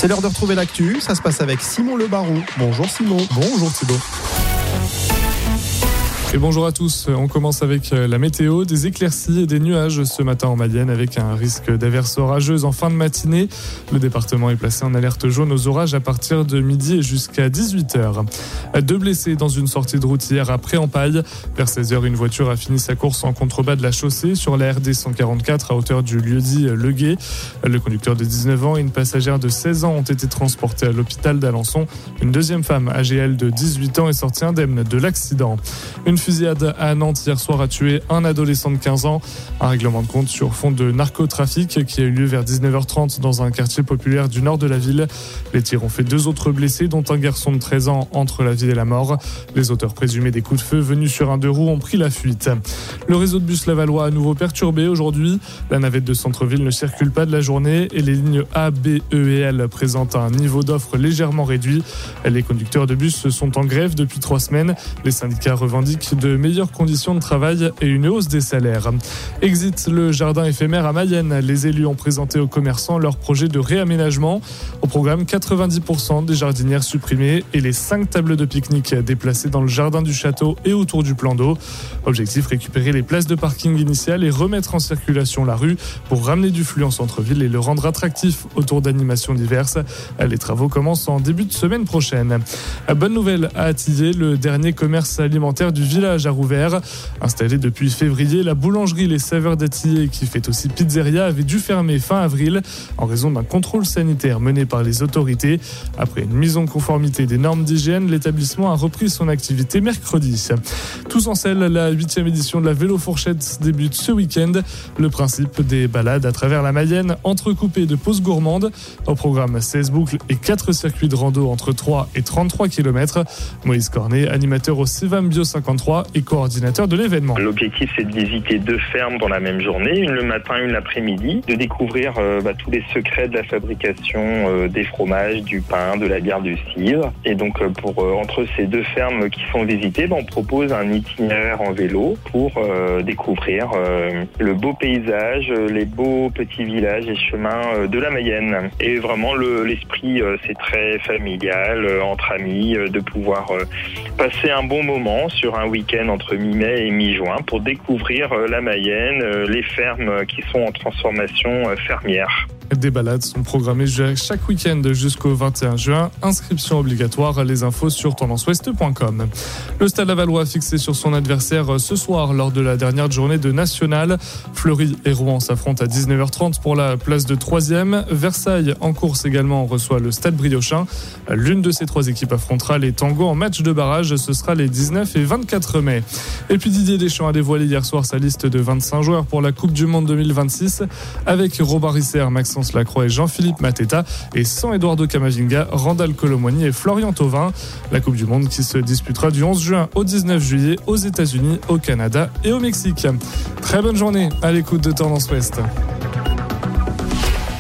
C'est l'heure de retrouver l'actu, ça se passe avec Simon Le Barou. Bonjour Simon. Bonjour Thibaut. Et bonjour à tous, on commence avec la météo, des éclaircies et des nuages ce matin en Mayenne avec un risque d'averses orageuses en fin de matinée. Le département est placé en alerte jaune aux orages à partir de midi et jusqu'à 18h. 2 blessés dans une sortie de route hier à Pré-en-Paille. Vers 16h, une voiture a fini sa course en contrebas de la chaussée sur la RD 144 à hauteur du lieu-dit Le Guet. Le conducteur de 19 ans et une passagère de 16 ans ont été transportés à l'hôpital d'Alençon. Une deuxième femme âgée elle de 18 ans est sortie indemne de l'accident. Une fusillade à Nantes hier soir a tué un adolescent de 15 ans. Un règlement de compte sur fond de narcotrafic qui a eu lieu vers 19h30 dans un quartier populaire du nord de la ville. Les tirs ont fait 2 autres blessés, dont un garçon de 13 ans entre la vie et la mort. Les auteurs présumés des coups de feu venus sur un 2 roues ont pris la fuite. Le réseau de bus lavallois à nouveau perturbé aujourd'hui. La navette de centre-ville ne circule pas de la journée et les lignes A, B, E et L présentent un niveau d'offre légèrement réduit. Les conducteurs de bus sont en grève depuis 3 semaines. Les syndicats revendiquent de meilleures conditions de travail et une hausse des salaires. Exit le jardin éphémère à Mayenne. Les élus ont présenté aux commerçants leur projet de réaménagement. Au programme, 90% des jardinières supprimées et les 5 tables de pique-nique déplacées dans le jardin du château et autour du plan d'eau. Objectif, récupérer les places de parking initiales et remettre en circulation la rue pour ramener du flux en centre-ville et le rendre attractif autour d'animations diverses. Les travaux commencent en début de semaine prochaine. Bonne nouvelle à Attier, le dernier commerce alimentaire du village a rouvert. Installée depuis février, la boulangerie Les Saveurs d'Attier, qui fait aussi pizzeria, avait dû fermer fin avril en raison d'un contrôle sanitaire mené par les autorités. Après une mise en conformité des normes d'hygiène, l'établissement a repris son activité mercredi. Tous en selle, la 8e édition de la Vélo Fourchette débute ce week-end. Le principe des balades à travers la Mayenne, entrecoupées de pauses gourmandes. Au programme 16 boucles et 4 circuits de rando entre 3 et 33 km. Moïse Cornet, animateur au Civam Bio 53 et coordinateur de l'événement. L'objectif, c'est de visiter 2 fermes dans la même journée, une le matin, une l'après-midi, de découvrir tous les secrets de la fabrication des fromages, du pain, de la bière, du cidre. Et donc, entre ces 2 fermes qui sont visitées, on propose un itinéraire en vélo pour découvrir le beau paysage, les beaux petits villages et chemins de la Mayenne. Et vraiment, l'esprit, c'est très familial, entre amis, de pouvoir passer un bon moment sur un week-end entre mi-mai et mi-juin pour découvrir la Mayenne, les fermes qui sont en transformation fermière. Des balades sont programmées chaque week-end jusqu'au 21 juin. Inscription obligatoire, les infos sur tendanceouest.com. Le Stade lavallois fixé sur son adversaire ce soir lors de la dernière journée de National. Fleury et Rouen s'affrontent à 19h30 pour la place de 3e. Versailles en course également reçoit le Stade Briochin. L'une de ces 3 équipes affrontera les Tangos en match de barrage. Ce sera les 19 et 24 mai. Et puis Didier Deschamps a dévoilé hier soir sa liste de 25 joueurs pour la Coupe du Monde 2026 avec Robin Risser, Maxence Lacroix et Jean-Philippe Mateta et sans Eduardo Camavinga, Randal Colomwani et Florian Thauvin. La Coupe du Monde qui se disputera du 11 juin au 19 juillet aux États-Unis, au Canada et au Mexique. Très bonne journée à l'écoute de Tendance Ouest.